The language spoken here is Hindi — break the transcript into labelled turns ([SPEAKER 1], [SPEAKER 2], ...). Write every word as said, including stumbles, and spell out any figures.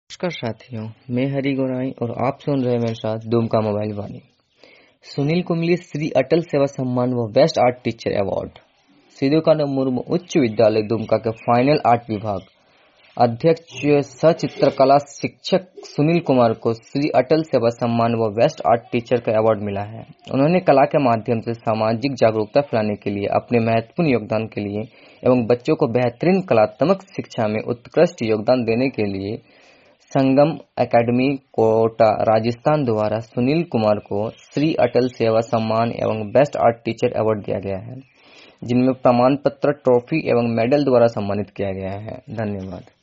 [SPEAKER 1] नमस्कार साथियों, मैं हरि गोराई और आप सुन रहे हैं मेरे साथ दुमका मोबाइल वाणी। सुनील कुंबले श्री अटल सेवा सम्मान व best art teacher award. Shri Vivekanand Murmu उच्च विद्यालय दुमका के फाइनल आर्ट विभाग अध्यक्ष सह चित्रकला शिक्षक सुनील कुमार को श्री अटल सेवा सम्मान व बेस्ट आर्ट टीचर का अवार्ड मिला है। उन्होंने कला के माध्यम से सामाजिक जागरूकता फैलाने के लिए अपने महत्वपूर्ण योगदान के लिए एवं बच्चों को बेहतरीन कलात्मक शिक्षा में उत्कृष्ट योगदान देने के लिए संगम एकेडमी कोटा राजस्थान द्वारा सुनील कुमार को श्री अटल सेवा सम्मान एवं बेस्ट आर्ट टीचर अवार्ड दिया गया है, जिनमें प्रमाण पत्र, ट्रॉफी एवं मेडल द्वारा सम्मानित किया गया है। धन्यवाद।